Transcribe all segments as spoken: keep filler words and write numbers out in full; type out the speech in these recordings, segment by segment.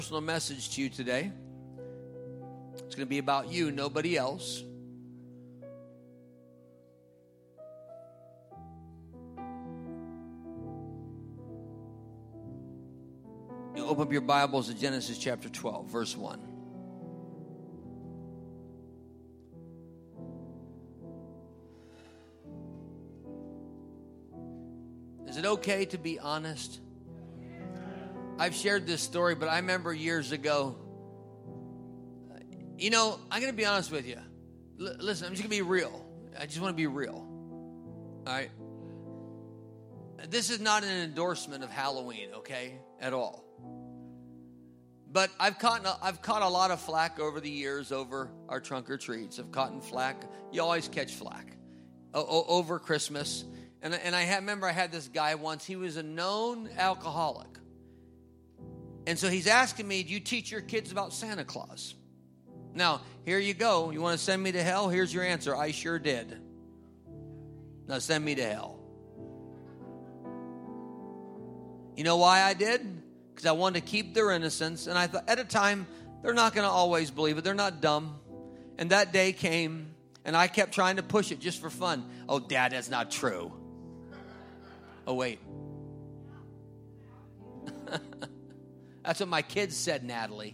Personal message to you today. It's going to be about you, nobody else. You open up your Bibles to Genesis chapter twelve, verse one. Is it okay to be honest? I've shared this story, but I remember years ago, you know, I'm going to be honest with you. L- listen, I'm just going to be real. I just want to be real. All right? This is not an endorsement of Halloween, okay, at all. But I've caught, I've caught a lot of flack over the years over our trunk or treats. I've caught flack. You always catch flack o- o- over Christmas. And, and I had, remember I had this guy once. He was a known alcoholic. And so he's asking me, do you teach your kids about Santa Claus? Now, here you go. You want to send me to hell? Here's your answer. I sure did. Now send me to hell. You know why I did? Because I wanted to keep their innocence. And I thought, at a time, they're not going to always believe it. They're not dumb. And that day came, and I kept trying to push it just for fun. Oh, Dad, that's not true. Oh, wait. That's what my kids said, Natalie.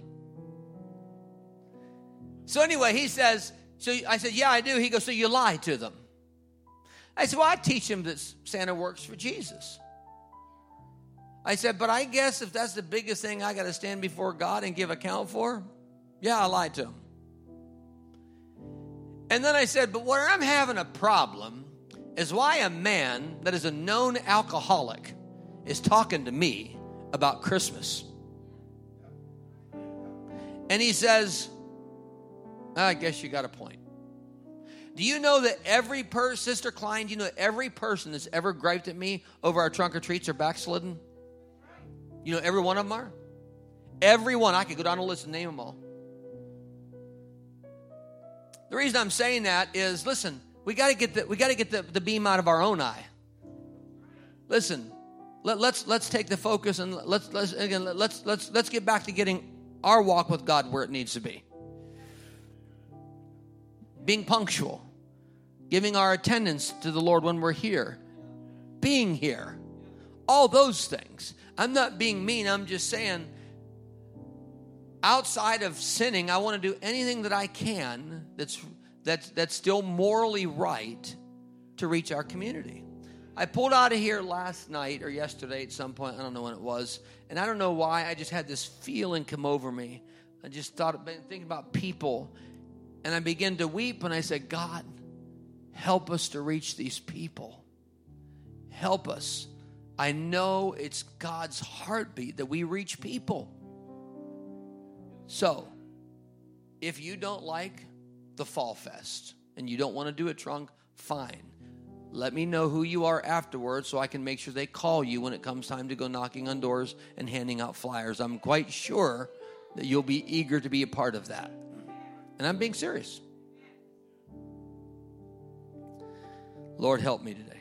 So anyway, he says, so I said, yeah, I do. He goes, so you lie to them. I said, well, I teach them that Santa works for Jesus. I said, but I guess if that's the biggest thing I got to stand before God and give account for, yeah, I lied to him. And then I said, but where I'm having a problem is why a man that is a known alcoholic is talking to me about Christmas. And he says, I guess you got a point. Do you know that every person, Sister Klein, do you know that every person that's ever griped at me over our trunk or treats are backslidden? You know, every one of them are? Every one. I could go down the list and name them all. The reason I'm saying that is, listen, we got to get the we got to get the, the beam out of our own eye. Listen, let, let's let's take the focus and let's let's again let's let's let's get back to getting our walk with God where it needs to be. Being punctual, giving our attendance to the Lord when we're here, being here, all those things. I'm not being mean. I'm just saying, outside of sinning, I want to do anything that I can that's that's that's still morally right to reach our community. I pulled out of here last night or yesterday at some point. I don't know when it was. And I don't know why. I just had this feeling come over me. I just thought, been thinking about people. And I began to weep. And I said, God, help us to reach these people. Help us. I know it's God's heartbeat that we reach people. So, if you don't like the Fall Fest and you don't want to do a trunk, fine. Let me know who you are afterwards so I can make sure they call you when it comes time to go knocking on doors and handing out flyers. I'm quite sure that you'll be eager to be a part of that. And I'm being serious. Lord, help me today.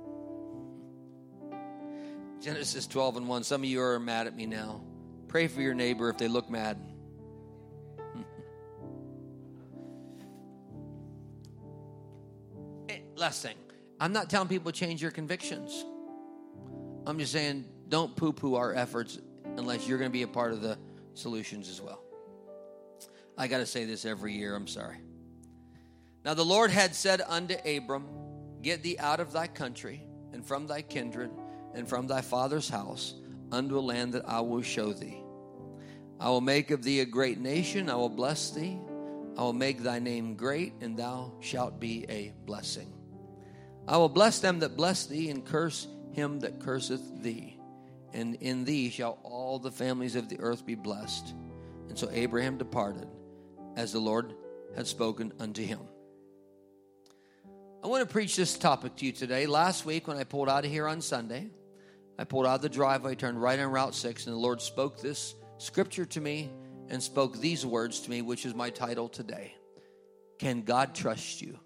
Genesis twelve and one. Some of you are mad at me now. Pray for your neighbor if they look mad. Last thing. I'm not telling people to change your convictions. I'm just saying don't poo-poo our efforts unless you're going to be a part of the solutions as well. I got to say this every year. I'm sorry. Now the Lord had said unto Abram, get thee out of thy country and from thy kindred and from thy father's house unto a land that I will show thee. I will make of thee a great nation. I will bless thee. I will make thy name great, and thou shalt be a blessing. I will bless them that bless thee, and curse him that curseth thee. And in thee shall all the families of the earth be blessed. And so Abraham departed, as the Lord had spoken unto him. I want to preach this topic to you today. Last week when I pulled out of here on Sunday, I pulled out of the driveway, turned right on Route six, and the Lord spoke this scripture to me and spoke these words to me, which is my title today. Can God trust you?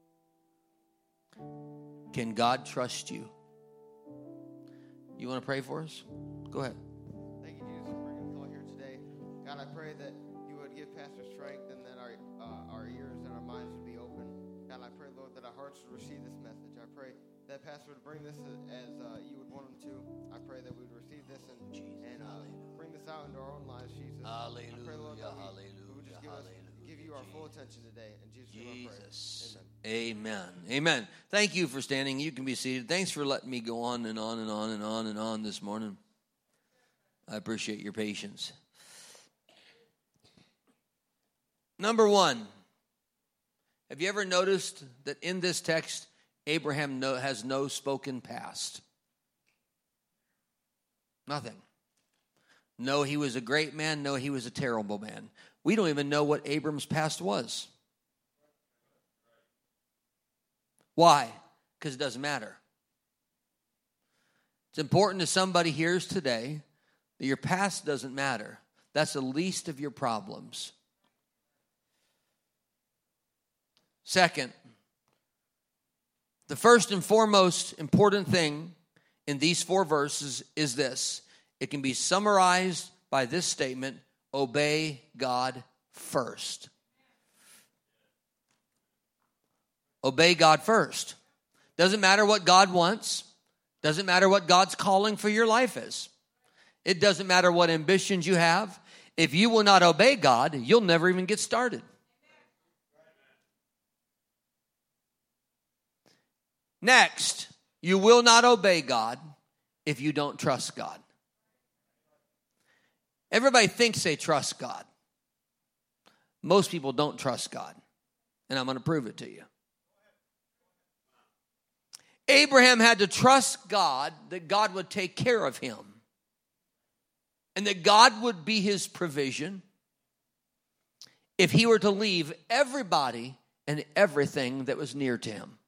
Can God trust you? You want to pray for us? Go ahead. Thank you, Jesus, for bringing us all here today. God, I pray that you would give Pastor strength and that our uh, our ears and our minds would be open. God, I pray, Lord, that our hearts would receive this message. I pray that Pastor would bring this as uh, you would want him to. I pray that we would receive this and, and uh, bring this out into our own lives, Jesus. Hallelujah. I pray, Lord, that we, Hallelujah. we would just give, us, give you our full attention today. In Jesus' name I pray. Jesus. Amen. Amen. Amen. Thank you for standing. You can be seated. Thanks for letting me go on and on and on and on and on this morning. I appreciate your patience. Number one, have you ever noticed that in this text, Abraham no, has no spoken past? Nothing. No, he was a great man. No, he was a terrible man. We don't even know what Abram's past was. Why? Because it doesn't matter. It's important to somebody here today that your past doesn't matter. That's the least of your problems. Second, the first and foremost important thing in these four verses is this. It can be summarized by this statement: obey God first. Obey God first. Doesn't matter what God wants. Doesn't matter what God's calling for your life is. It doesn't matter what ambitions you have. If you will not obey God, you'll never even get started. Next, you will not obey God if you don't trust God. Everybody thinks they trust God. Most people don't trust God. And I'm going to prove it to you. Abraham had to trust God that God would take care of him. And that God would be his provision if he were to leave everybody and everything that was near to him.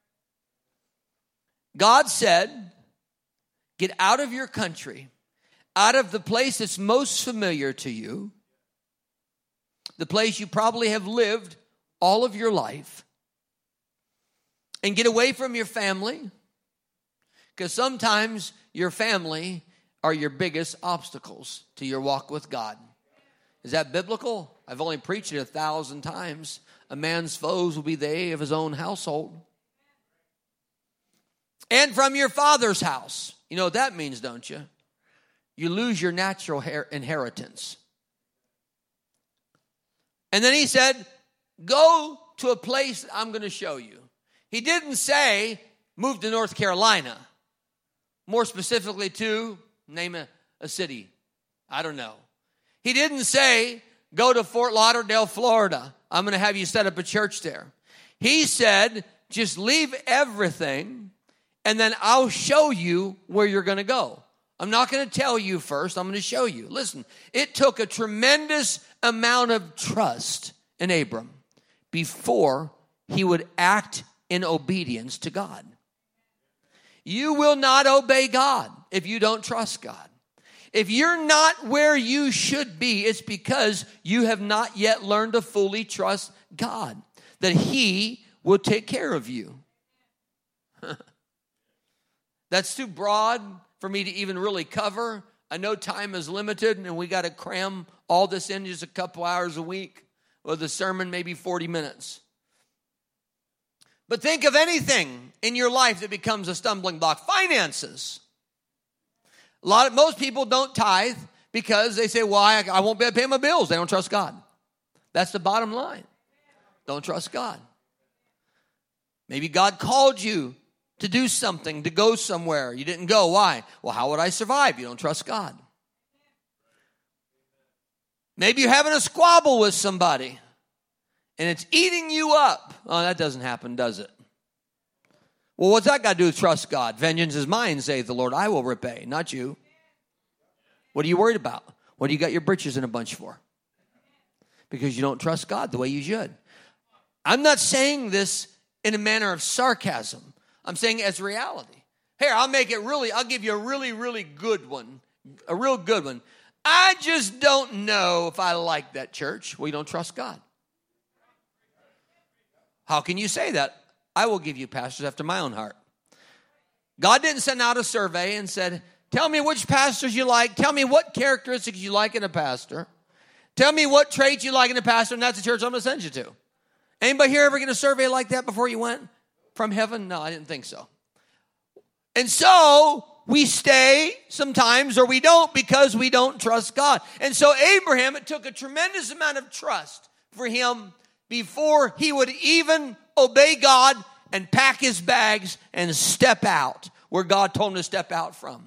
God said, get out of your country, out of the place that's most familiar to you, the place you probably have lived all of your life, and get away from your family, because sometimes your family are your biggest obstacles to your walk with God. Is that biblical? I've only preached it a thousand times. A man's foes will be they of his own household. And from your father's house. You know what that means, don't you? You lose your natural inheritance. And then he said, go to a place I'm going to show you. He didn't say, move to North Carolina. More specifically to, name a, a city. I don't know. He didn't say, go to Fort Lauderdale, Florida. I'm going to have you set up a church there. He said, just leave everything, and then I'll show you where you're going to go. I'm not going to tell you first. I'm going to show you. Listen, it took a tremendous amount of trust in Abram before he would act in obedience to God. You will not obey God if you don't trust God. If you're not where you should be, it's because you have not yet learned to fully trust God, that he will take care of you. That's too broad for me to even really cover. I know time is limited and we got to cram all this in just a couple hours a week, or the sermon maybe forty minutes. But think of anything in your life that becomes a stumbling block. Finances. A lot of, most people don't tithe because they say, well, I, I won't be able to pay my bills. They don't trust God. That's the bottom line. Don't trust God. Maybe God called you to do something, to go somewhere. You didn't go. Why? Well, how would I survive? You don't trust God. Maybe you're having a squabble with somebody and it's eating you up. Oh, that doesn't happen, does it? Well, what's that got to do with trust God? Vengeance is mine, saith the Lord. I will repay, not you. What are you worried about? What do you got your britches in a bunch for? Because you don't trust God the way you should. I'm not saying this in a manner of sarcasm. I'm saying it as reality. Here, I'll make it really, I'll give you a really, really good one. A real good one. I just don't know if I like that church. Well, you don't trust God. How can you say that? I will give you pastors after my own heart. God didn't send out a survey and said, tell me which pastors you like. Tell me what characteristics you like in a pastor. Tell me what traits you like in a pastor, and that's the church I'm going to send you to. Anybody here ever get a survey like that before you went from heaven? No, I didn't think so. And so we stay sometimes or we don't because we don't trust God. And so Abraham, it took a tremendous amount of trust for him before he would even obey God and pack his bags and step out where God told him to step out from.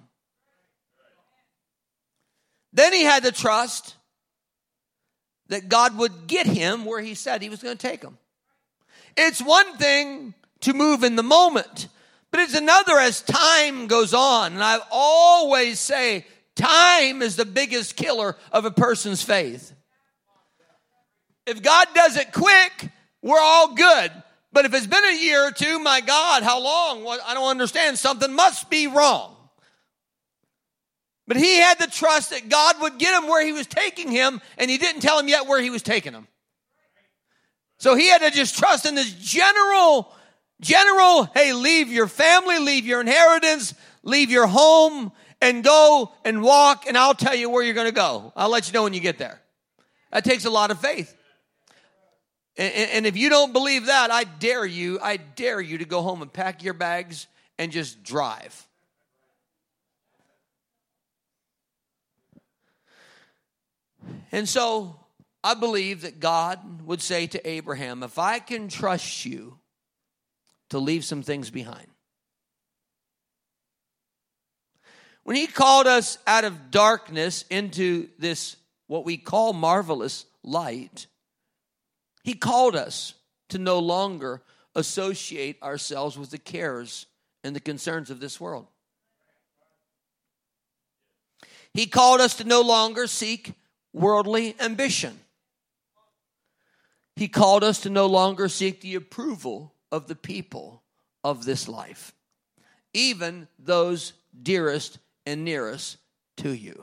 Then he had to trust that God would get him where he said he was going to take him. It's one thing to move in the moment, but it's another as time goes on. And I always say time is the biggest killer of a person's faith. If God does it quick, we're all good. But if it's been a year or two, my God, how long? Well, I don't understand. Something must be wrong. But he had the trust that God would get him where he was taking him, and he didn't tell him yet where he was taking him. So he had to just trust in this general, general, hey, leave your family, leave your inheritance, leave your home, and go and walk, and I'll tell you where you're going to go. I'll let you know when you get there. That takes a lot of faith. And, and if you don't believe that, I dare you, I dare you to go home and pack your bags and just drive. And so I believe that God would say to Abraham, if I can trust you to leave some things behind. When he called us out of darkness into this, what we call marvelous light, he called us to no longer associate ourselves with the cares and the concerns of this world. He called us to no longer seek worldly ambition. He called us to no longer seek the approval of the people of this life, even those dearest and nearest to you.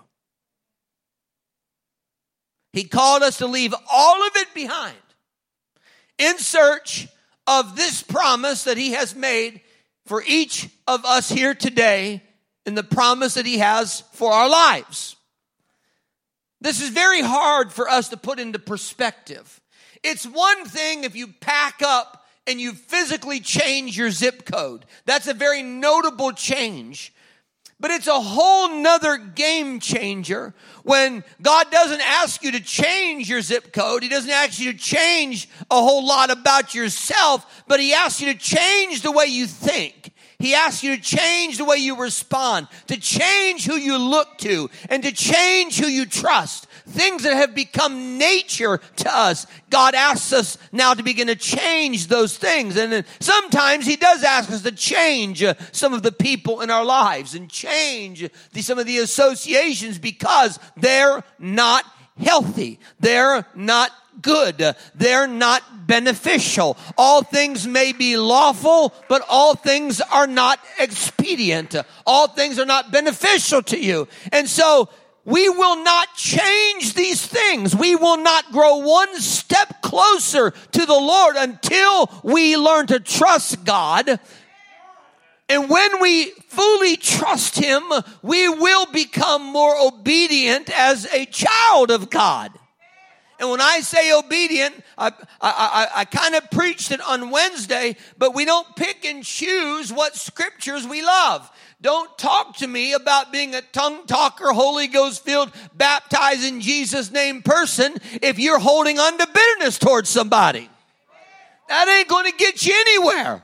He called us to leave all of it behind in search of this promise that he has made for each of us here today and the promise that he has for our lives. This is very hard for us to put into perspective. It's one thing if you pack up and you physically change your zip code. That's a very notable change. But it's a whole nother game changer when God doesn't ask you to change your zip code. He doesn't ask you to change a whole lot about yourself, but he asks you to change the way you think. He asks you to change the way you respond, to change who you look to, and to change who you trust. Things that have become nature to us. God asks us now to begin to change those things. And then sometimes he does ask us to change uh, some of the people in our lives and change the, some of the associations because they're not healthy. They're not good. They're not beneficial. All things may be lawful, but all things are not expedient. All things are not beneficial to you. And so we will not change these things. We will not grow one step closer to the Lord until we learn to trust God. And when we fully trust him, we will become more obedient as a child of God. And when I say obedient, I, I, I, I kind of preached it on Wednesday, but we don't pick and choose what scriptures we love. Don't talk to me about being a tongue talker, Holy Ghost filled, baptized in Jesus' name person if you're holding on to bitterness towards somebody. That ain't going to get you anywhere.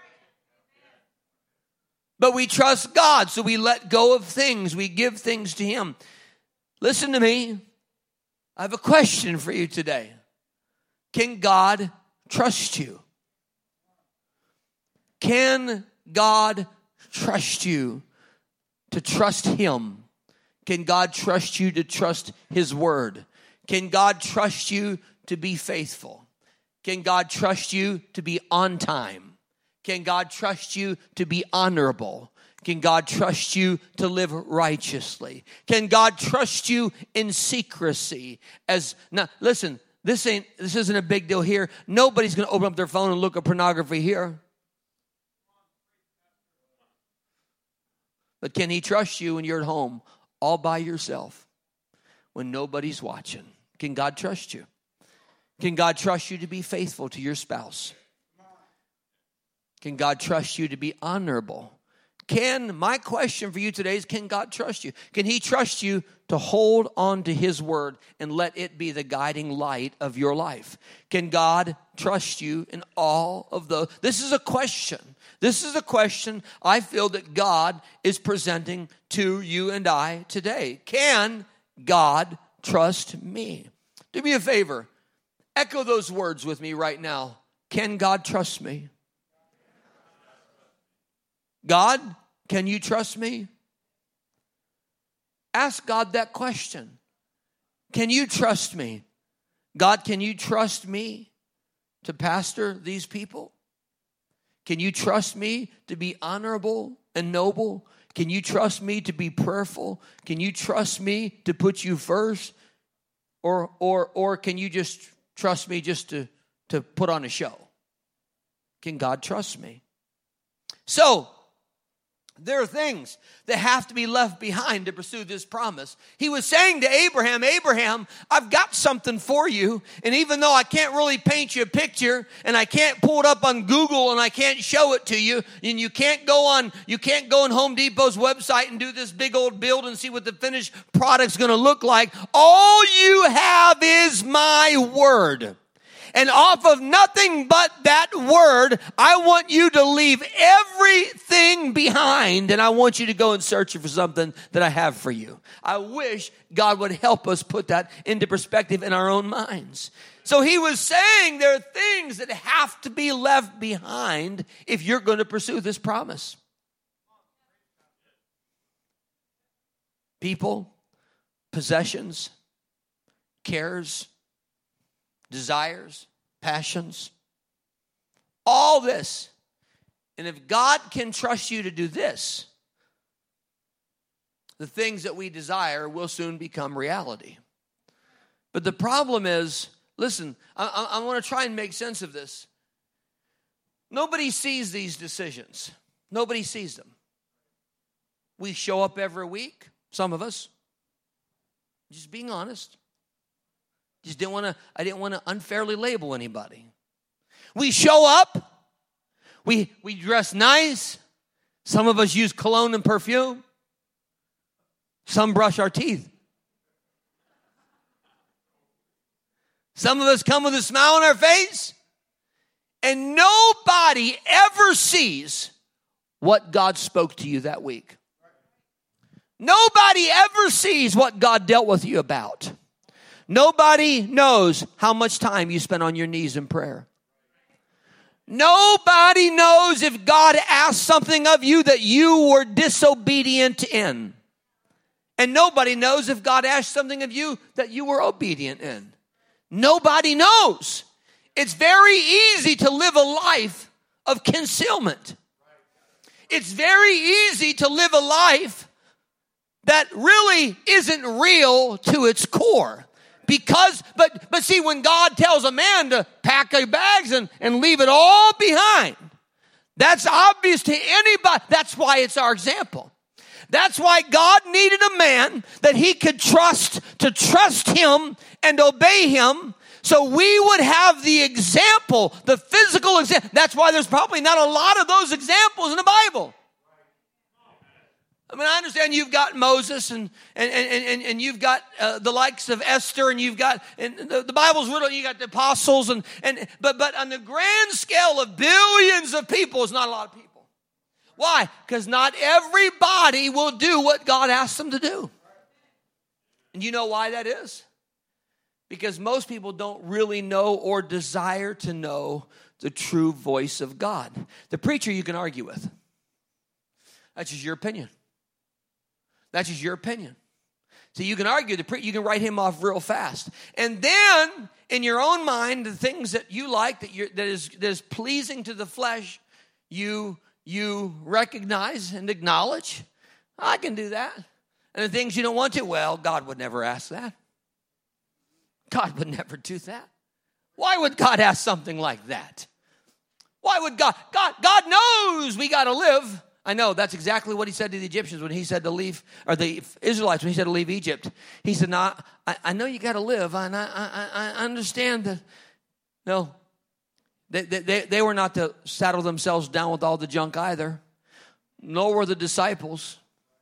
But we trust God, so we let go of things. We give things to him. Listen to me. I have a question for you today. Can God trust you? Can God trust you to trust him? Can God trust you to trust his word? Can God trust you to be faithful? Can God trust you to be on time? Can God trust you to be honorable? Can God trust you to live righteously? Can God trust you in secrecy? As now, listen, this ain't this isn't a big deal here. Nobody's going to open up their phone and look at pornography here. But can he trust you when you're at home all by yourself when nobody's watching? Can God trust you? Can God trust you to be faithful to your spouse? Can God trust you to be honorable? Can, my question for you today is, can God trust you? Can he trust you to hold on to his word and let it be the guiding light of your life? Can God trust you in all of those? This is a question. This is a question I feel that God is presenting to you and I today. Can God trust me? Do me a favor. Echo those words with me right now. Can God trust me? God, can you trust me? Ask God that question. Can you trust me? God, can you trust me to pastor these people? Can you trust me to be honorable and noble? Can you trust me to be prayerful? Can you trust me to put you first? Or, or, or can you just trust me just to, to put on a show? Can God trust me? So, there are things that have to be left behind to pursue this promise. He was saying to Abraham, Abraham, I've got something for you. And even though I can't really paint you a picture and I can't pull it up on Google and I can't show it to you, and you can't go on, you can't go on Home Depot's website and do this big old build and see what the finished product's going to look like. All you have is my word. And off of nothing but that word, I want you to leave everything behind, and I want you to go and search for something that I have for you. I wish God would help us put that into perspective in our own minds. So he was saying there are things that have to be left behind if you're going to pursue this promise. People, possessions, cares, desires, passions, all this. And if God can trust you to do this, the things that we desire will soon become reality. But the problem is, listen, I, I, I want to try and make sense of this. Nobody sees these decisions. Nobody sees them. We show up every week, some of us, just being honest. Just didn't want to, I didn't want to unfairly label anybody. We show up. We, we dress nice. Some of us use cologne and perfume. Some brush our teeth. Some of us come with a smile on our face. And nobody ever sees what God spoke to you that week. Nobody ever sees what God dealt with you about. Nobody knows how much time you spent on your knees in prayer. Nobody knows if God asked something of you that you were disobedient in. And nobody knows if God asked something of you that you were obedient in. Nobody knows. It's very easy to live a life of concealment. It's very easy to live a life that really isn't real to its core. Because, but, but see, when God tells a man to pack their bags and, and leave it all behind, that's obvious to anybody. That's why it's our example. That's why God needed a man that he could trust to trust him and obey him. So we would have the example, the physical example. That's why there's probably not a lot of those examples in the Bible. I mean, I understand you've got Moses and and and and, and you've got uh, the likes of Esther, and you've got and the, the Bible's riddled. You got the apostles, and and but but on the grand scale of billions of people, it's not a lot of people. Why? Because not everybody will do what God asks them to do. And you know why that is? Because most people don't really know or desire to know the true voice of God. The preacher you can argue with. That's just your opinion. That's just your opinion. So you can argue, the pre- you can write him off real fast. And then, in your own mind, the things that you like, that, you're, that, is, that is pleasing to the flesh, you, you recognize and acknowledge. I can do that. And the things you don't want to, well, God would never ask that. God would never do that. Why would God ask something like that? Why would God? God, God knows we got to live I know that's exactly what he said to the Egyptians when he said to leave, or the Israelites when he said to leave Egypt. He said, "No, I, I know you got to live, and I, I, I understand that." No, they, they, they were not to saddle themselves down with all the junk either. Nor were the disciples.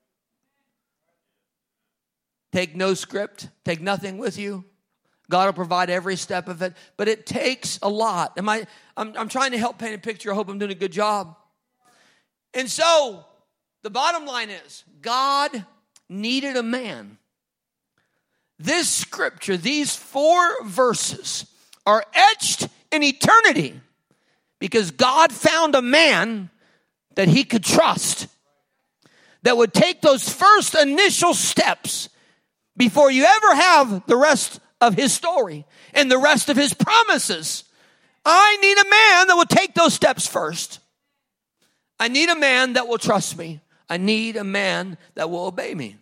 Take no script. Take nothing with you. God will provide every step of it. But it takes a lot. Am I, I'm, I'm trying to help paint a picture. I hope I'm doing a good job. And so, the bottom line is, God needed a man. This scripture, these four verses, are etched in eternity because God found a man that he could trust, that would take those first initial steps before you ever have the rest of his story and the rest of his promises. I need a man that will take those steps first. I need a man that will trust me. I need a man that will obey me.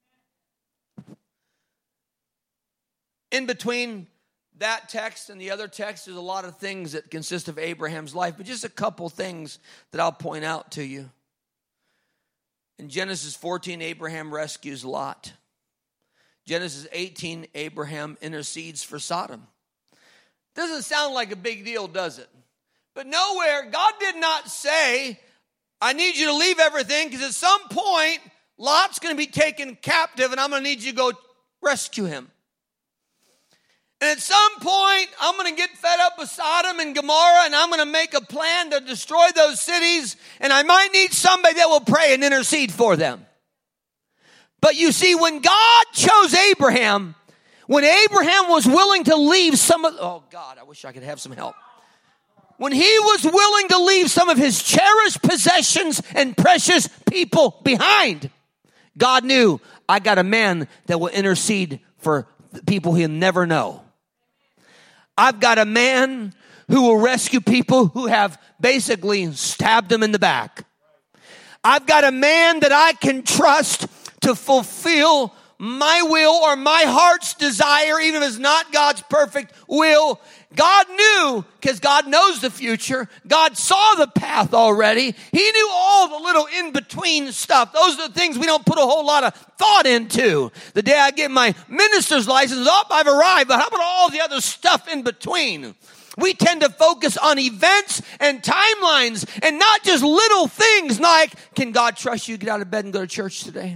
In between that text and the other text, there's a lot of things that consist of Abraham's life, but just a couple things that I'll point out to you. In Genesis fourteen, Abraham rescues Lot. Genesis eighteen, Abraham intercedes for Sodom. Doesn't sound like a big deal, does it? But nowhere, God did not say, I need you to leave everything because at some point, Lot's going to be taken captive and I'm going to need you to go rescue him. And at some point, I'm going to get fed up with Sodom and Gomorrah and I'm going to make a plan to destroy those cities and I might need somebody that will pray and intercede for them. But you see, when God chose Abraham, when Abraham was willing to leave some of, oh God, I wish I could have some help. When he was willing to leave some of his cherished possessions and precious people behind, God knew, I got a man that will intercede for people he'll never know. I've got a man who will rescue people who have basically stabbed them in the back. I've got a man that I can trust to fulfill my will or my heart's desire, even if it's not God's perfect will. God knew, because God knows the future. God saw the path already. He knew all the little in-between stuff. Those are the things we don't put a whole lot of thought into. The day I get my minister's license, oh, I've arrived. But how about all the other stuff in between? We tend to focus on events and timelines and not just little things like, can God trust you to get out of bed and go to church today?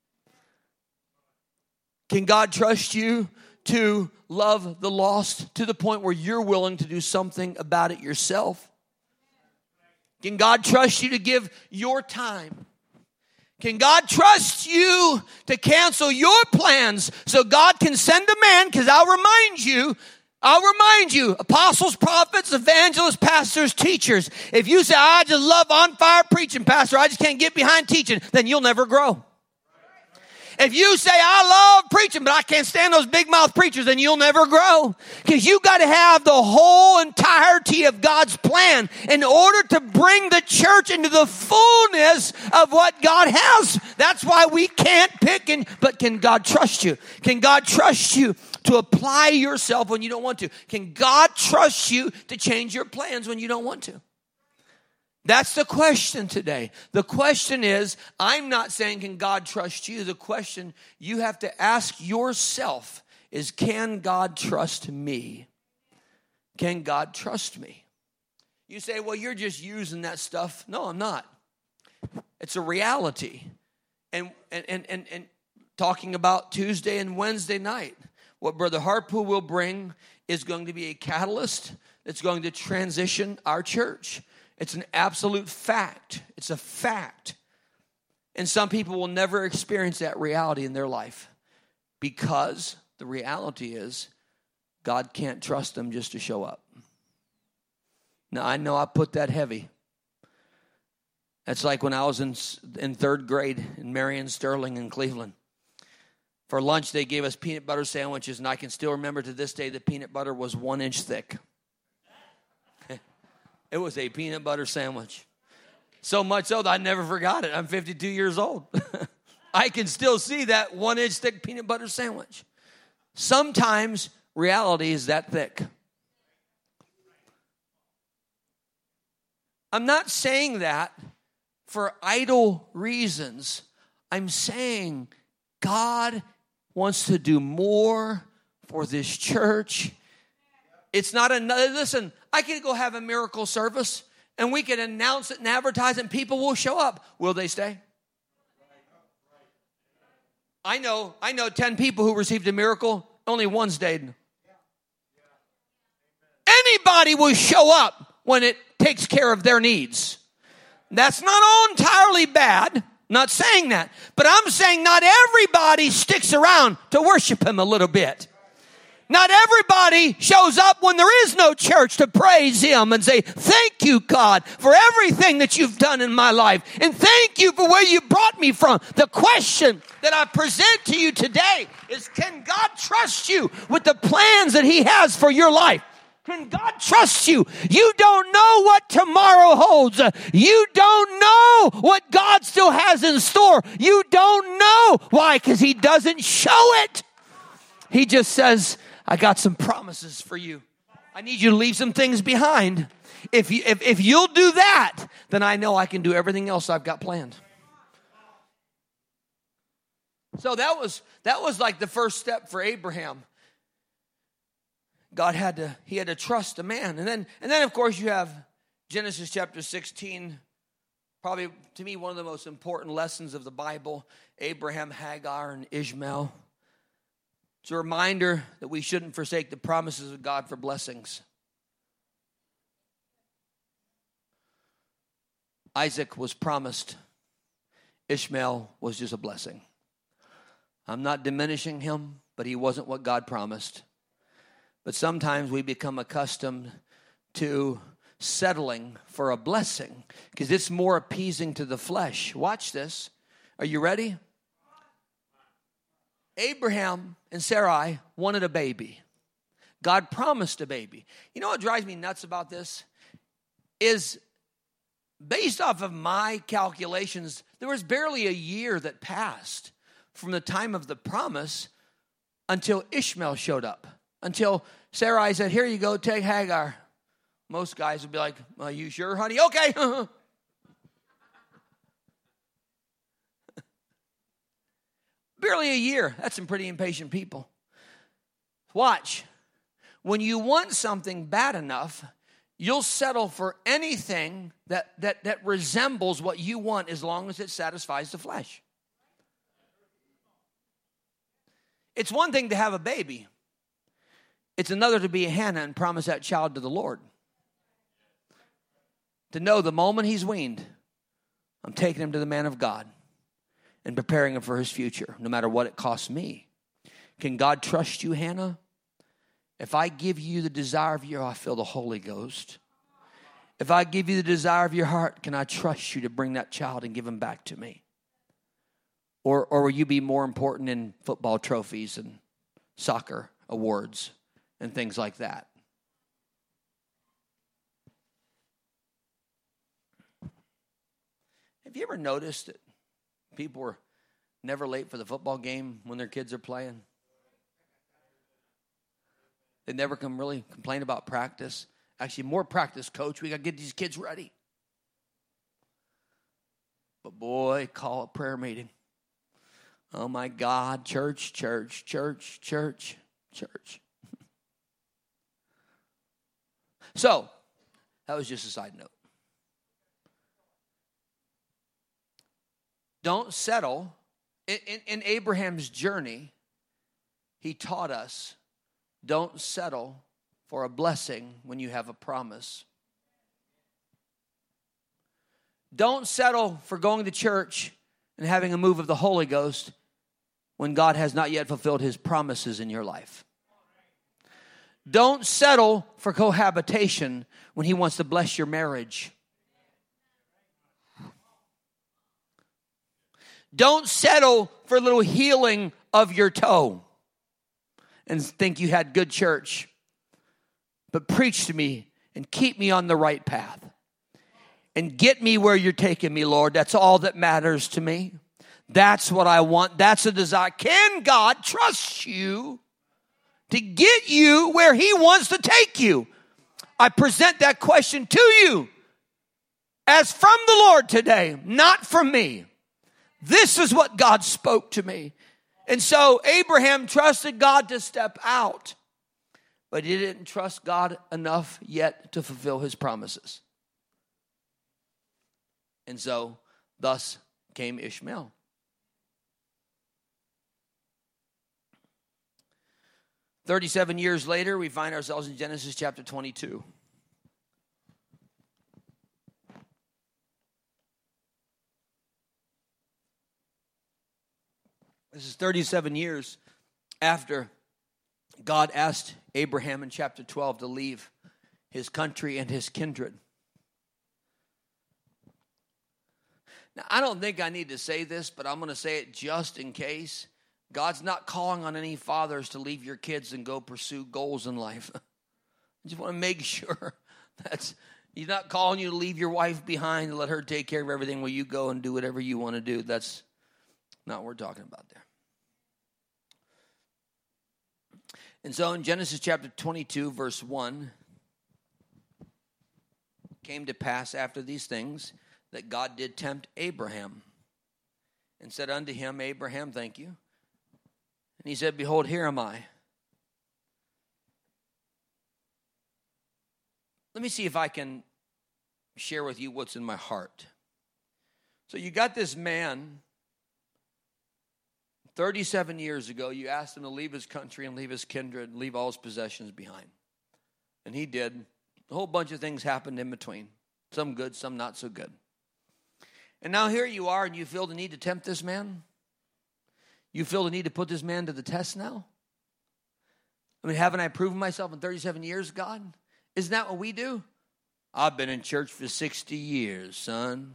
Can God trust you to love the lost to the point where you're willing to do something about it yourself? Can God trust you to give your time? Can God trust you to cancel your plans so God can send a man? Because I'll remind you, I'll remind you, apostles, prophets, evangelists, pastors, teachers, if you say, I just love on fire preaching, pastor, I just can't get behind teaching, then you'll never grow. If you say, I love preaching, but I can't stand those big mouth preachers, then you'll never grow. Because you got to have the whole entirety of God's plan in order to bring the church into the fullness of what God has. That's why we can't pick, and, but can God trust you? Can God trust you to apply yourself when you don't want to? Can God trust you to change your plans when you don't want to? That's the question today. The question is, I'm not saying can God trust you. The question you have to ask yourself is, can God trust me? Can God trust me? You say, well, you're just using that stuff. No, I'm not. It's a reality. And and and and, and talking about Tuesday and Wednesday night, what Brother Harpool will bring is going to be a catalyst that's going to transition our church. It's an absolute fact. It's a fact. And some people will never experience that reality in their life because the reality is God can't trust them just to show up. Now, I know I put that heavy. That's like when I was in, in third grade in Marion Sterling in Cleveland. For lunch, they gave us peanut butter sandwiches, and I can still remember to this day the peanut butter was one inch thick. It was a peanut butter sandwich. So much so that I never forgot it. I'm fifty-two years old. I can still see that one inch thick peanut butter sandwich. Sometimes reality is that thick. I'm not saying that for idle reasons. I'm saying God wants to do more for this church. It's not another, listen, I could go have a miracle service and we can announce it and advertise it and people will show up. Will they stay? I know, I know ten people who received a miracle, only one stayed. Anybody will show up when it takes care of their needs. That's not entirely bad. Not saying that. But I'm saying not everybody sticks around to worship him a little bit. Not everybody shows up when there is no church to praise him and say, thank you, God, for everything that you've done in my life. And thank you for where you brought me from. The question that I present to you today is, can God trust you with the plans that he has for your life? Can God trust you? You don't know what tomorrow holds. You don't know what God still has in store. You don't know. Why? Because he doesn't show it. He just says, I got some promises for you. I need you to leave some things behind. If, you, if, if you'll do that, then I know I can do everything else I've got planned. So that was, that was like the first step for Abraham. God had to, he had to trust a man. And then, and then of course you have Genesis chapter sixteen, probably to me one of the most important lessons of the Bible, Abraham, Hagar, and Ishmael. It's a reminder that we shouldn't forsake the promises of God for blessings. Isaac was promised. Ishmael was just a blessing. I'm not diminishing him, but he wasn't what God promised. But sometimes we become accustomed to settling for a blessing because it's more appeasing to the flesh. Watch this. Are you ready? Abraham and Sarai wanted a baby. God promised a baby. You know what drives me nuts about this? Is based off of my calculations, there was barely a year that passed from the time of the promise until Ishmael showed up. Until Sarai said, here you go, take Hagar. Most guys would be like, are you sure, honey? Okay. Barely a year. That's some pretty impatient people. Watch. When you want something bad enough, you'll settle for anything that, that, that resembles what you want as long as it satisfies the flesh. It's one thing to have a baby. It's another to be a Hannah and promise that child to the Lord. To know the moment he's weaned, I'm taking him to the man of God and preparing him for his future, no matter what it costs me. Can God trust you, Hannah? If I give you the desire of your heart, I feel the Holy Ghost. If I give you the desire of your heart, can I trust you to bring that child and give him back to me? Or, or will you be more important in football trophies and soccer awards and things like that? Have you ever noticed that people are never late for the football game when their kids are playing? They never come really complain about practice. Actually, more practice, coach. We got to get these kids ready. But boy, call a prayer meeting. Oh my God, church, church, church, church, church. So, that was just a side note. Don't settle. In, in, in Abraham's journey, he taught us, don't settle for a blessing when you have a promise. Don't settle for going to church and having a move of the Holy Ghost when God has not yet fulfilled his promises in your life. Don't settle for cohabitation when he wants to bless your marriage. Don't settle for a little healing of your toe and think you had good church. But preach to me and keep me on the right path. And get me where you're taking me, Lord. That's all that matters to me. That's what I want. That's a desire. Can God trust you to get you where he wants to take you? I present that question to you. as from the Lord today, not from me. This is what God spoke to me. And so Abraham trusted God to step out, but he didn't trust God enough yet to fulfill his promises. And so, thus came Ishmael. Thirty-seven years later, we find ourselves in Genesis chapter twenty-two. This is thirty-seven years after God asked Abraham in chapter twelve to leave his country and his kindred. Now, I don't think I need to say this, but I'm going to say it just in case. God's not calling on any fathers to leave your kids and go pursue goals in life. I just want to make sure that's, he's not calling you to leave your wife behind and let her take care of everything while you go and do whatever you want to do. That's not what we're talking about there. And so in Genesis chapter twenty-two, verse one, came to pass after these things that God did tempt Abraham and said unto him, Abraham, thank you. And he said, behold, here am I. Let me see if I can share with you what's in my heart. So you got this man, thirty-seven years ago, you asked him to leave his country and leave his kindred and leave all his possessions behind. And he did. A whole bunch of things happened in between. Some good, some not so good. And now here you are and you feel the need to tempt this man? You feel the need to put this man to the test now? I mean, haven't I proven myself in thirty-seven years, God? Isn't that what we do? I've been in church for sixty years, son.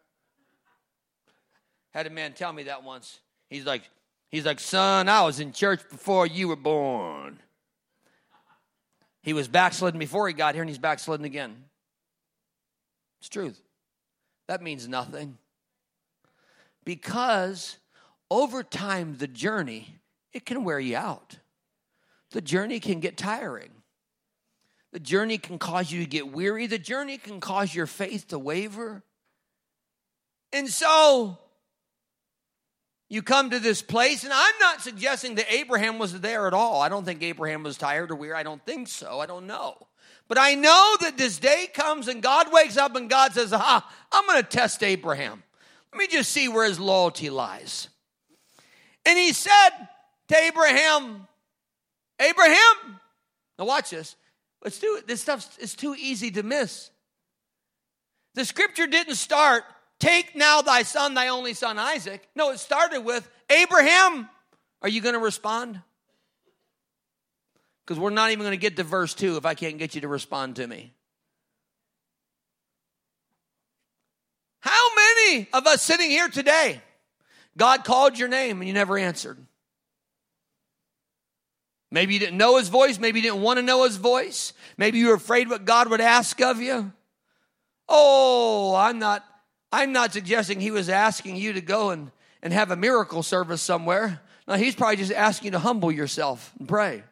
Had a man tell me that once. He's like, he's like, son, I was in church before you were born. He was backslidden before he got here, and he's backslidden again. It's truth. That means nothing. Because over time, the journey, it can wear you out. The journey can get tiring. The journey can cause you to get weary. The journey can cause your faith to waver. And so, you come to this place, and I'm not suggesting that Abraham was there at all. I don't think Abraham was tired or weary. I don't think so. I don't know. But I know that this day comes, and God wakes up, and God says, aha, I'm going to test Abraham. Let me just see where his loyalty lies. And he said to Abraham, Abraham, now watch this. Let's do it. This stuff is too easy to miss. The scripture didn't start, take now thy son, thy only son Isaac. No, it started with, Abraham, are you going to respond? Because we're not even going to get to verse two if I can't get you to respond to me. How many of us sitting here today, God called your name and you never answered? Maybe you didn't know his voice. Maybe you didn't want to know his voice. Maybe you were afraid what God would ask of you. Oh, I'm not, I'm not suggesting he was asking you to go and, and have a miracle service somewhere. No, he's probably just asking you to humble yourself and pray.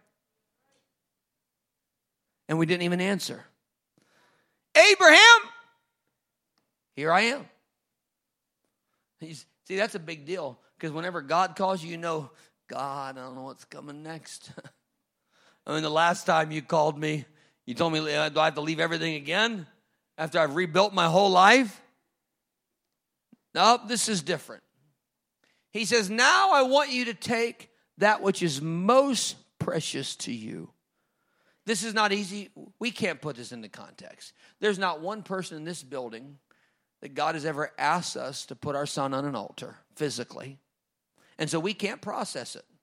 And we didn't even answer. Abraham, here I am. He's, see, that's a big deal. Because whenever God calls you, you know, God, I don't know what's coming next. I mean, the last time you called me, you told me, do I have to leave everything again after I've rebuilt my whole life? No, this is different. He says, now I want you to take that which is most precious to you. This is not easy. We can't put this into context. There's not one person in this building that God has ever asked us to put our son on an altar physically. And so we can't process it.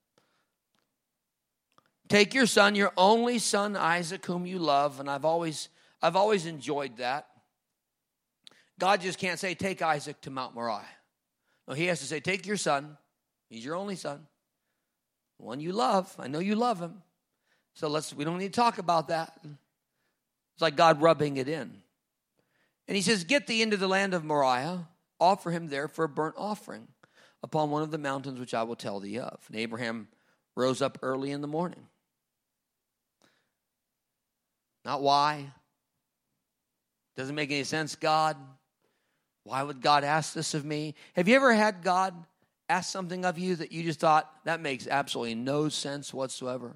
Take your son, your only son, Isaac, whom you love. And I've always, I've always enjoyed that. God just can't say, take Isaac to Mount Moriah. No, he has to say, take your son. He's your only son. The one you love. I know you love him. So let's, we don't need to talk about that. It's like God rubbing it in. And he says, get thee into the land of Moriah. Offer him there for a burnt offering upon one of the mountains which I will tell thee of. And Abraham rose up early in the morning. Not why. Doesn't make any sense, God. Why would God ask this of me? Have you ever had God ask something of you that you just thought, that makes absolutely no sense whatsoever?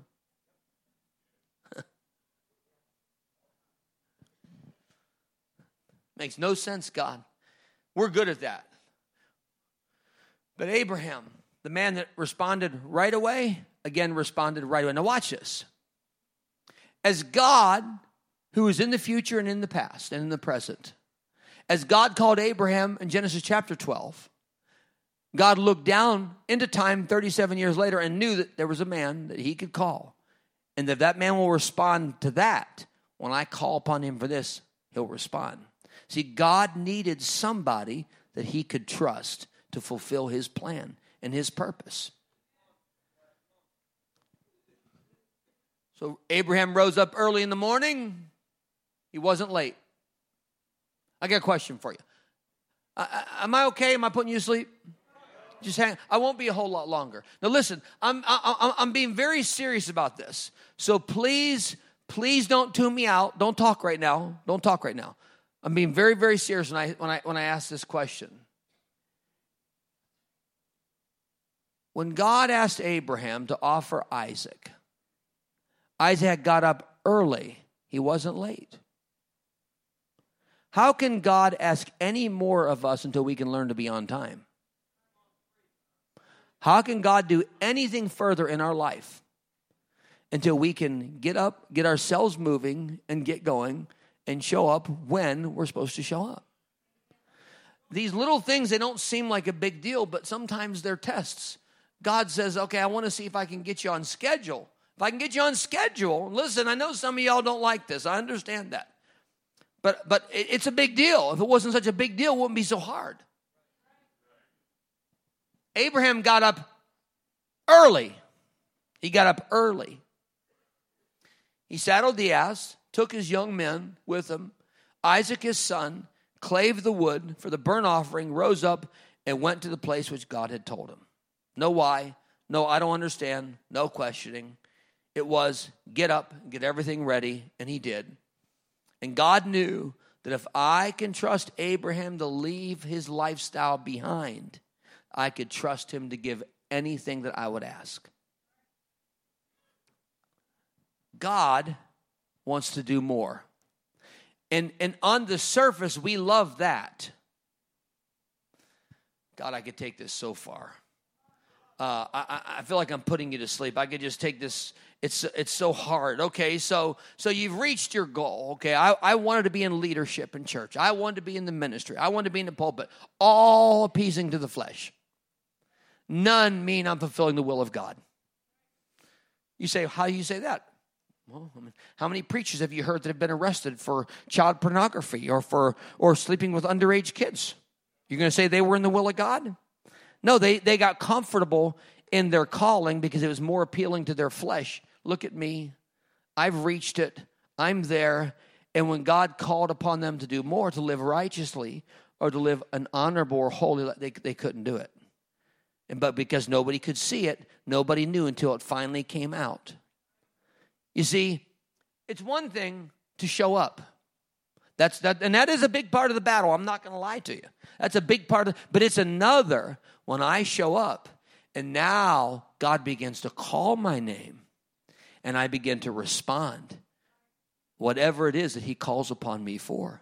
Makes no sense, God. We're good at that. But Abraham, the man that responded right away, again responded right away. Now watch this. As God, who is in the future and in the past and in the present, as God called Abraham in Genesis chapter twelve, God looked down into time thirty-seven years later and knew that there was a man that he could call. And that that man will respond to that. When I call upon him for this, he'll respond. See, God needed somebody that he could trust to fulfill his plan and his purpose. So Abraham rose up early in the morning. He wasn't late. I got a question for you. Uh, am I okay? Am I putting you to sleep? Just hang. I won't be a whole lot longer. Now listen, I'm, I'm, I'm being very serious about this. So please, please don't tune me out. Don't talk right now. Don't talk right now. I'm being very, very serious when I, when I, when I ask this question. When God asked Abraham to offer Isaac, Isaac got up early. He wasn't late. How can God ask any more of us until we can learn to be on time? How can God do anything further in our life until we can get up, get ourselves moving, and get going, and show up when we're supposed to show up? These little things, they don't seem like a big deal, but sometimes they're tests. God says, okay, I want to see if I can get you on schedule. If I can get you on schedule, listen, I know some of y'all don't like this. I understand that. But but it's a big deal. If it wasn't such a big deal, it wouldn't be so hard. Abraham got up early. He got up early. He saddled the ass, took his young men with him, Isaac his son, clave the wood for the burnt offering, rose up, and went to the place which God had told him. No why, no I don't understand, no questioning. It was get up, get everything ready, and he did. And God knew that if I can trust Abraham to leave his lifestyle behind, I could trust him to give anything that I would ask. God wants to do more. And, and on the surface, we love that. God, I could take this so far. Uh, I, I feel like I'm putting you to sleep. I could just take this. It's it's so hard. Okay, so so you've reached your goal. Okay, I, I wanted to be in leadership in church. I wanted to be in the ministry. I wanted to be in the pulpit. All appeasing to the flesh. None mean I'm fulfilling the will of God. You say, how do you say that? Well, I mean, how many preachers have you heard that have been arrested for child pornography or for or sleeping with underage kids? You're going to say they were in the will of God? No, they, they got comfortable in their calling because it was more appealing to their flesh. Look at me. I've reached it. I'm there. And when God called upon them to do more, to live righteously or to live an honorable or holy life, they, they couldn't do it. And, but because nobody could see it, nobody knew until it finally came out. You see, it's one thing to show up. That's that, and that is a big part of the battle. I'm not going to lie to you. That's a big part of, but it's another when I show up and now God begins to call my name and I begin to respond, whatever it is that he calls upon me for.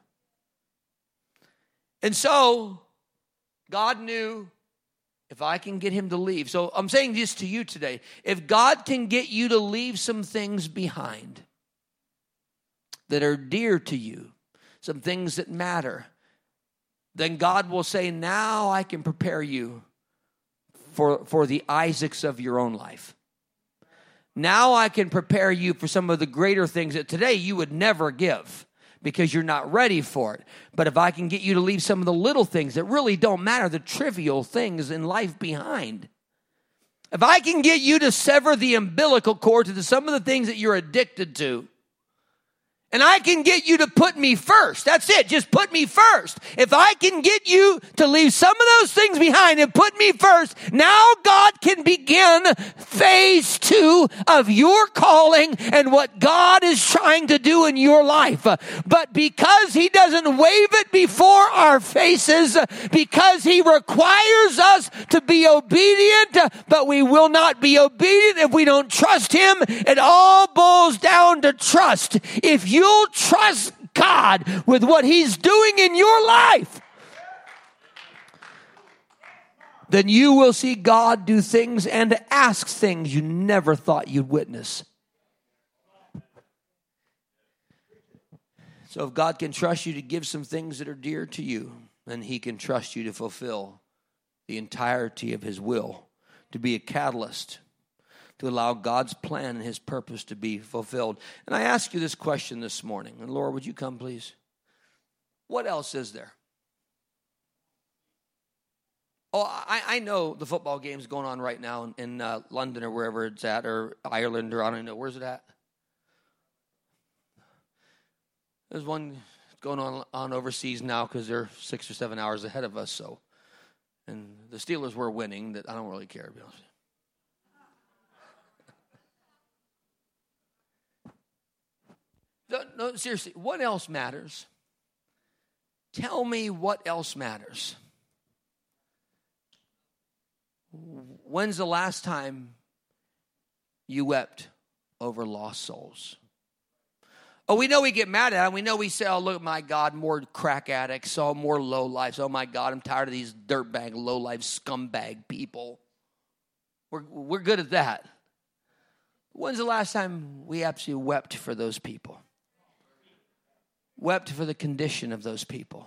And so God knew if I can get him to leave. So I'm saying this to you today. If God can get you to leave some things behind that are dear to you, some things that matter, then God will say, now I can prepare you for, for the Isaacs of your own life. Now I can prepare you for some of the greater things that today you would never give because you're not ready for it. But if I can get you to leave some of the little things that really don't matter, the trivial things in life behind, if I can get you to sever the umbilical cord to the, some of the things that you're addicted to, and I can get you to put me first. That's it. Just put me first. If I can get you to leave some of those things behind and put me first, now God can begin phase two of your calling and what God is trying to do in your life. But because he doesn't wave it before our faces, because he requires us to be obedient, but we will not be obedient if we don't trust him, it all boils down to trust. If you You'll trust God with what he's doing in your life, then you will see God do things and ask things you never thought you'd witness. So if God can trust you to give some things that are dear to you, then he can trust you to fulfill the entirety of his will, to be a catalyst, to allow God's plan and his purpose to be fulfilled. And I ask you this question this morning. And Laura, would you come, please? What else is there? Oh, I, I know the football game's going on right now in, in uh, London or wherever it's at, or Ireland, or I don't know. Where's it at? There's one going on, on overseas now because they're six or seven hours ahead of us. So, and the Steelers were winning. That I don't really care, to be honest with you. No, no, seriously, what else matters? Tell me what else matters. When's the last time you wept over lost souls? Oh, we know we get mad at them. We know we say, oh, look, my God, more crack addicts, oh, more low lives. Oh, my God, I'm tired of these dirtbag, low life, scumbag people. We're, we're good at that. When's the last time we absolutely wept for those people? Wept for the condition of those people.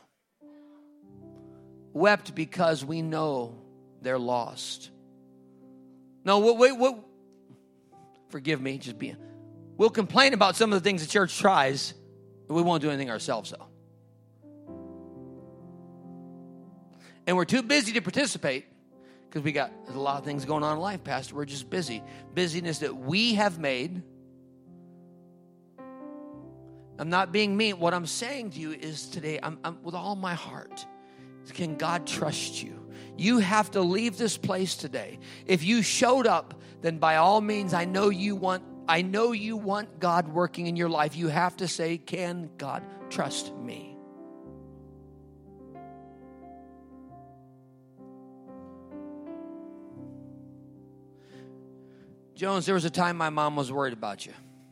Wept because we know they're lost. No, wait, wait, wait. Forgive me, just being. We'll complain about some of the things the church tries, but we won't do anything ourselves, though. And we're too busy to participate because we got a lot of things going on in life, Pastor. We're just busy. Busyness that we have made. I'm not being mean. What I'm saying to you is today, I'm, I'm with all my heart, can God trust you? You have to leave this place today. If you showed up, then by all means, I know you want, I know you want God working in your life. You have to say, can God trust me? Jones, there was a time my mom was worried about you.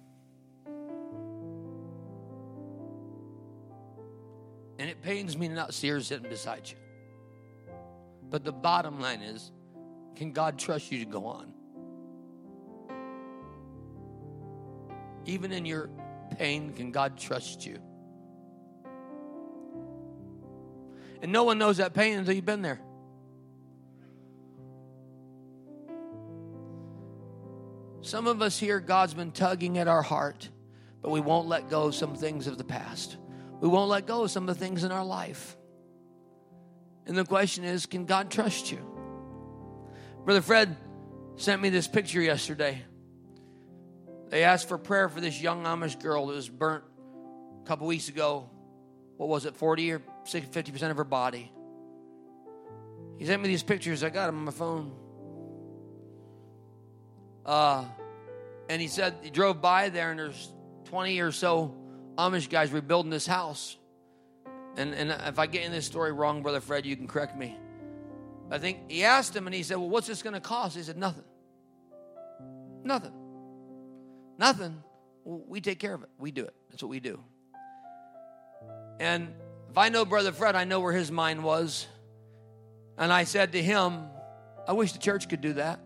And it pains me to not see her sitting beside you. But the bottom line is, can God trust you to go on? Even in your pain, can God trust you? And no one knows that pain until you've been there. Some of us here, God's been tugging at our heart, but we won't let go of some things of the past. We won't let go of some of the things in our life. And the question is, can God trust you? Brother Fred sent me this picture yesterday. They asked for prayer for this young Amish girl that was burnt a couple weeks ago. What was it, forty or fifty percent of her body? He sent me these pictures. I got them on my phone. Uh, and he said he drove by there, and there's twenty or so Amish guys rebuilding this house. And, and if I get in this story wrong, Brother Fred, you can correct me. I think he asked him, and he said, well, what's this going to cost? He said, nothing. Nothing. Nothing. Well, we take care of it. We do it. That's what we do. And if I know Brother Fred, I know where his mind was. And I said to him, I wish the church could do that.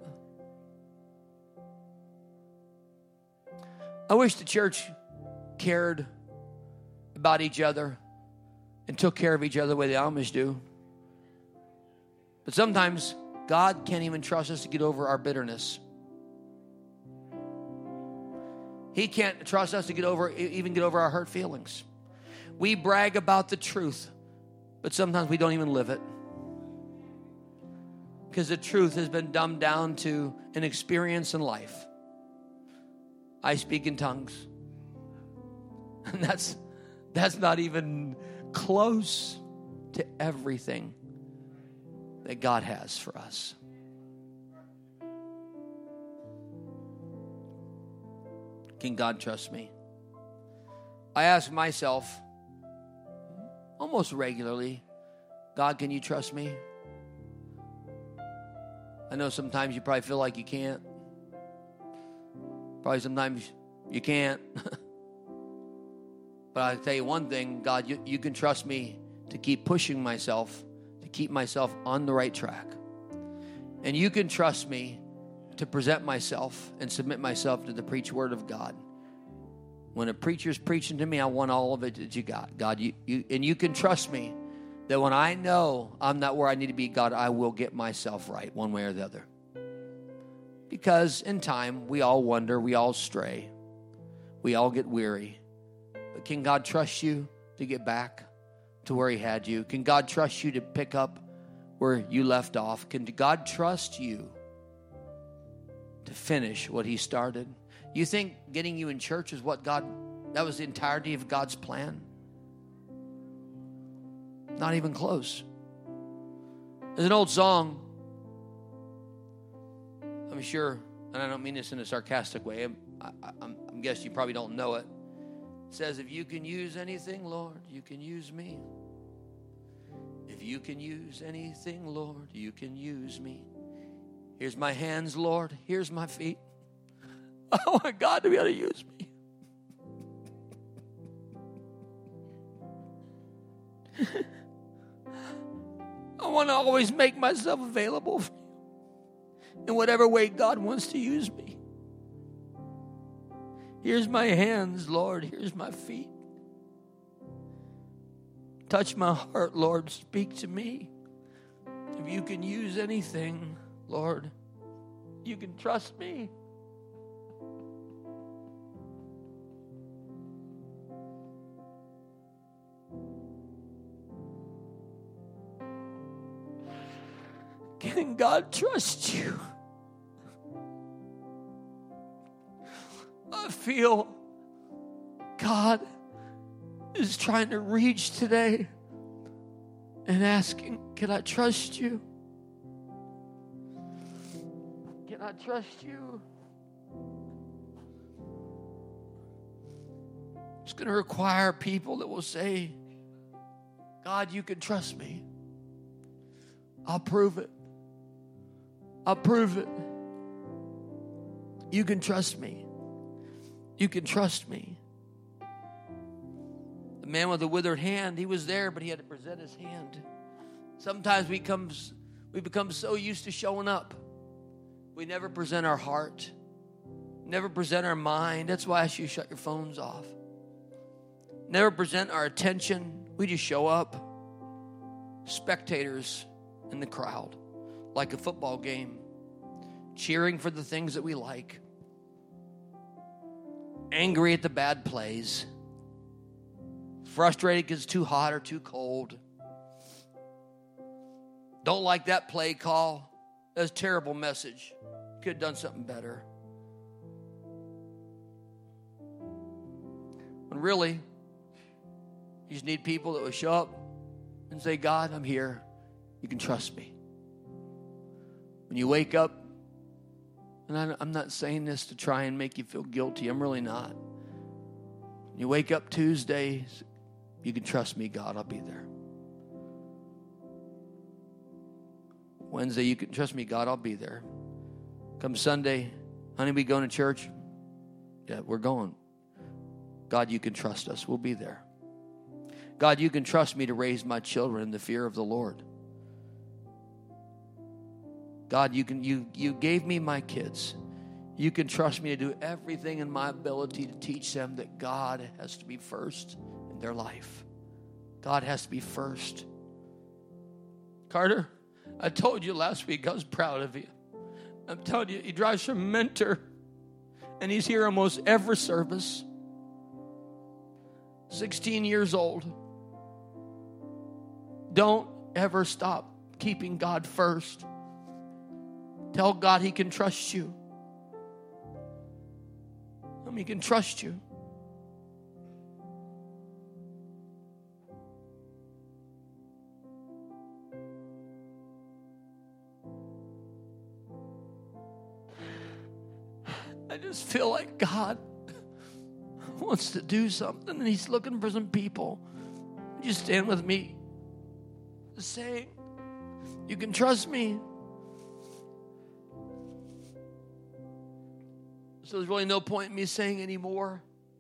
I wish the church cared about each other and took care of each other the way the Amish do. But sometimes God can't even trust us to get over our bitterness. He can't trust us to get over, even get over our hurt feelings. We brag about the truth, but sometimes we don't even live it. Because the truth has been dumbed down to an experience in life. I speak in tongues. And that's, that's not even close to everything that God has for us. Can God trust me? I ask myself almost regularly, God, can you trust me? I know sometimes you probably feel like you can't. Probably sometimes you can't. But I'll tell you one thing, God, you, you can trust me to keep pushing myself, to keep myself on the right track. And you can trust me to present myself and submit myself to the preached word of God. When a preacher's preaching to me, I want all of it that you got. God, you, you and you can trust me that when I know I'm not where I need to be, God, I will get myself right one way or the other. Because in time, we all wander, we all stray, we all get weary. But can God trust you to get back to where he had you? Can God trust you to pick up where you left off? Can God trust you to finish what he started? You think getting you in church is what God, that was the entirety of God's plan? Not even close. There's an old song, I'm sure, and I don't mean this in a sarcastic way, I'm, I, I'm, I'm guessing you probably don't know it. It says, if you can use anything, Lord, you can use me. If you can use anything, Lord, you can use me. Here's my hands, Lord. Here's my feet. I want God to be able to use me. I want to always make myself available for you in whatever way God wants to use me. Here's my hands, Lord. Here's my feet. Touch my heart, Lord. Speak to me. If you can use anything, Lord, you can trust me. Can God trust you? I feel God is trying to reach today and asking, can I trust you? Can I trust you? It's going to require people that will say, God, you can trust me. I'll prove it. I'll prove it. You can trust me. You can trust me. The man with the withered hand, he was there, but he had to present his hand. Sometimes we, comes, we become so used to showing up. We never present our heart. Never present our mind. That's why I ask you to shut your phones off. Never present our attention. We just show up. Spectators in the crowd. Like a football game. Cheering for the things that we like. Angry at the bad plays. Frustrated because it's too hot or too cold. Don't like that play call. That's a terrible message. Could have done something better. When really, you just need people that will show up and say, God, I'm here. You can trust me. When you wake up, and I, I'm not saying this to try and make you feel guilty. I'm really not. When you wake up Tuesday, you can trust me, God, I'll be there. Wednesday, you can trust me, God, I'll be there. Come Sunday, honey, we going to church? Yeah, we're going. God, you can trust us. We'll be there. God, you can trust me to raise my children in the fear of the Lord. God, you can you you gave me my kids. You can trust me to do everything in my ability to teach them that God has to be first in their life. God has to be first. Carter, I told you last week I was proud of you. I'm telling you, he drives from Mentor, and he's here almost every service. sixteen years old. Don't ever stop keeping God first. Tell God he can trust you. I mean, he can trust you. I just feel like God wants to do something, and he's looking for some people. Would you stand with me, saying, you can trust me. So there's really no point in me saying anymore.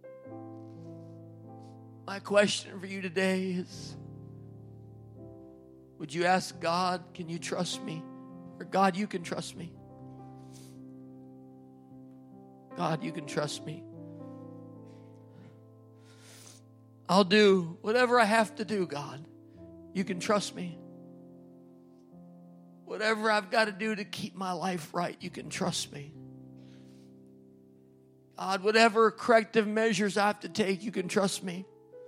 My question for you today is, would you ask God, can you trust me? Or God, you can trust me. God, you can trust me. I'll do whatever I have to do, God. You can trust me. Whatever I've got to do to keep my life right, you can trust me. God, whatever corrective measures I have to take, you can trust me.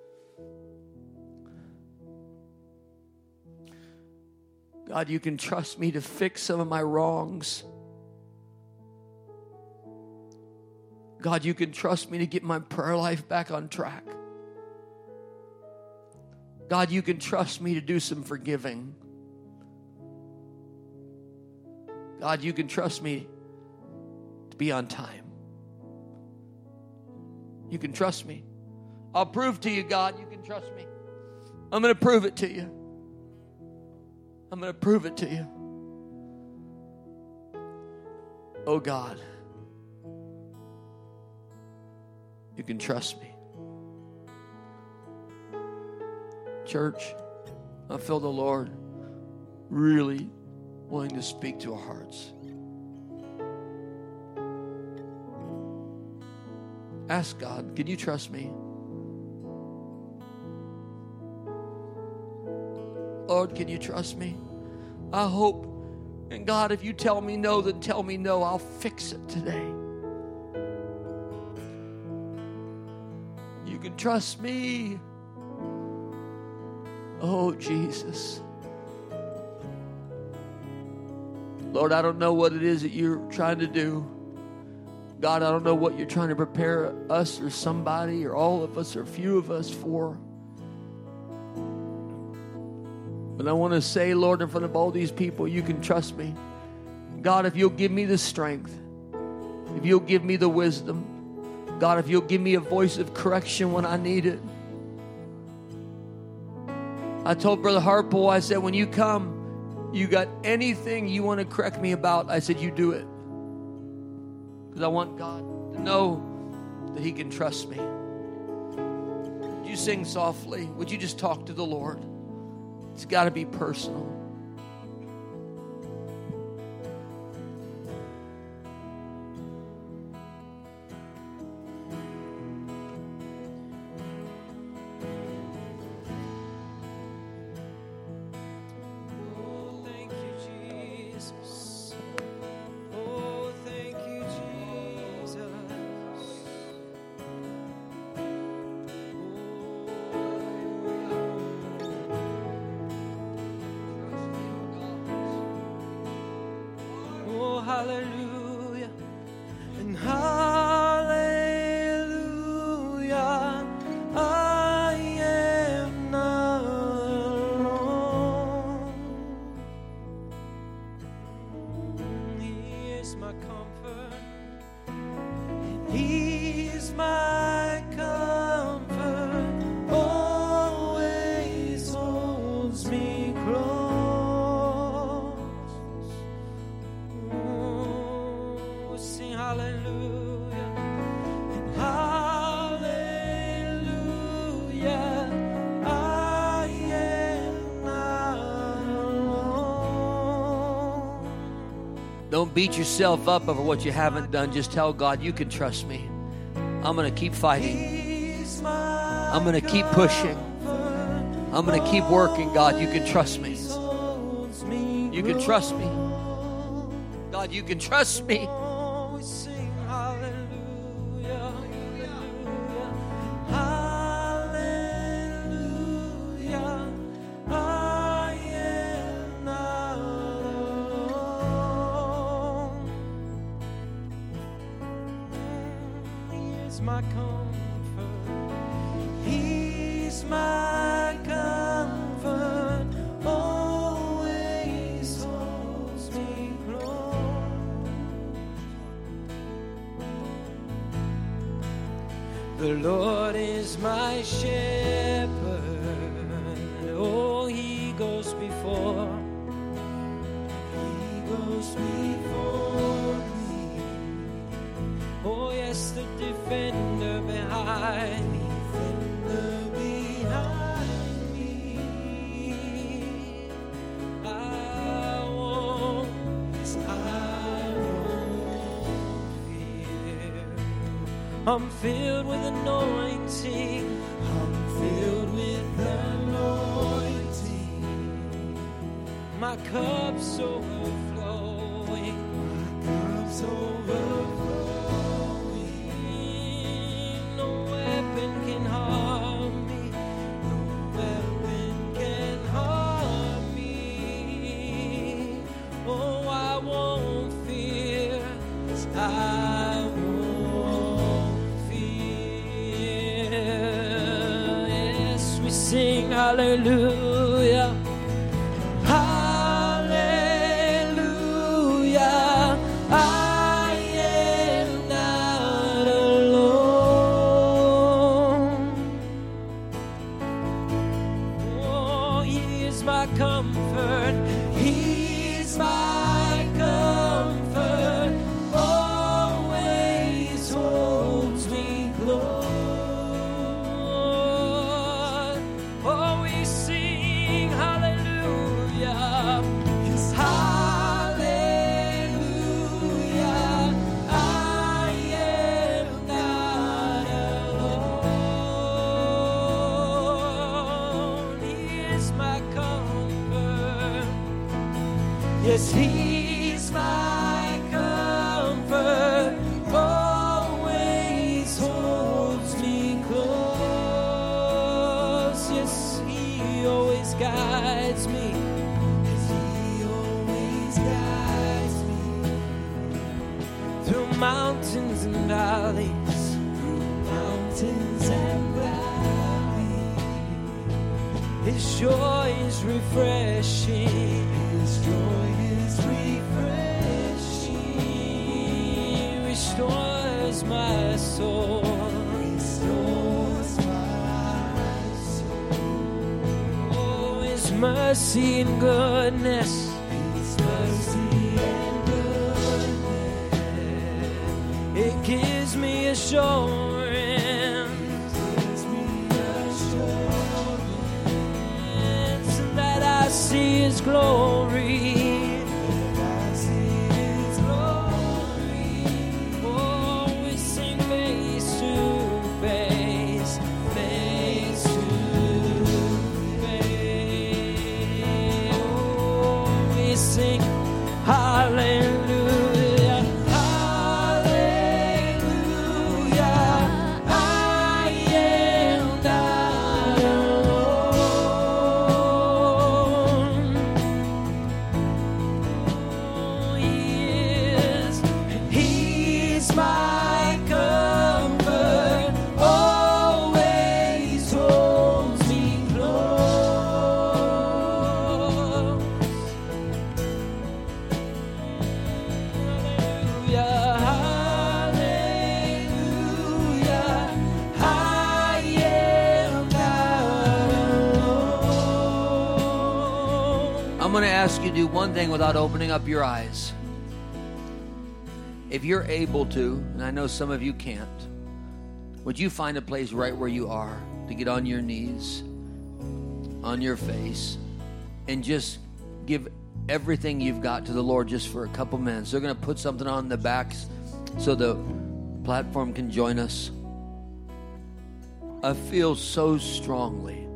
God, you can trust me to fix some of my wrongs. God, you can trust me to get my prayer life back on track. God, you can trust me to do some forgiving. God, you can trust me to be on time. You can trust me. I'll prove to you, God, you can trust me. I'm going to prove it to you. I'm going to prove it to you. Oh, God, you can trust me. Church, I feel the Lord really wanting to speak to our hearts. Ask God, can you trust me? Lord, can you trust me? I hope. And God, if you tell me no, then tell me no. I'll fix it today. You can trust me. Oh, Jesus. Lord, I don't know what it is that you're trying to do. God, I don't know what you're trying to prepare us or somebody or all of us or a few of us for. But I want to say, Lord, in front of all these people, you can trust me. God, if you'll give me the strength, if you'll give me the wisdom, God, if you'll give me a voice of correction when I need it. I told Brother Harpole, I said, when you come, you got anything you want to correct me about, I said, you do it. Because I want God to know that he can trust me. Would you sing softly? Would you just talk to the Lord? It's got to be personal. Hallelujah and hallelujah. I am not alone. He is my comfort. He is my comfort. Always holds me close. Hallelujah and hallelujah. I am not alone. Don't beat yourself up over what you haven't done. Just tell God, you can trust me. I'm going to keep fighting. I'm going to keep pushing. I'm going to keep working. God, you can trust me. You can trust me. God, you can trust me. My comfort, he's my comfort, always holds me close. my shepherd. Oh, he goes before. He goes before me. Oh, yes, the defender behind me. Defender behind me. I won't, I won't fear. I'm filled with anointing. I'm filled with anointing. My cup's overflowing. My cup's overflowing. No weapon can harm me. No weapon can harm me. Oh, I won't fear. I won't fear. Yes, we sing hallelujah. Yes, he's my comfort, always holds me close. Yes, he always guides me. Yes, he always guides me through mountains and valleys, through mountains and valleys. His joy is refreshing. His joy is refreshing, restores my soul, restores my soul. Oh, His mercy and goodness, His mercy and goodness, it gives me assurance, gives me assurance that I see His glory. I'm going to ask you to do one thing without opening up your eyes. If you're able to, and I know some of you can't, would you find a place right where you are to get on your knees, on your face, and just give everything you've got to the Lord just for a couple minutes. They're going to put something on the backs so the platform can join us. I feel so strongly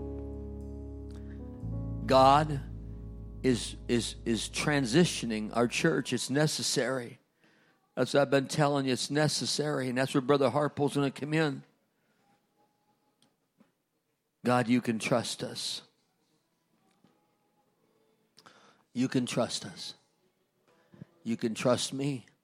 God is is is transitioning our church. It's necessary. That's what I've been telling you. It's necessary. And that's where Brother Harpo's going to come in. God, you can trust us. You can trust us. You can trust me.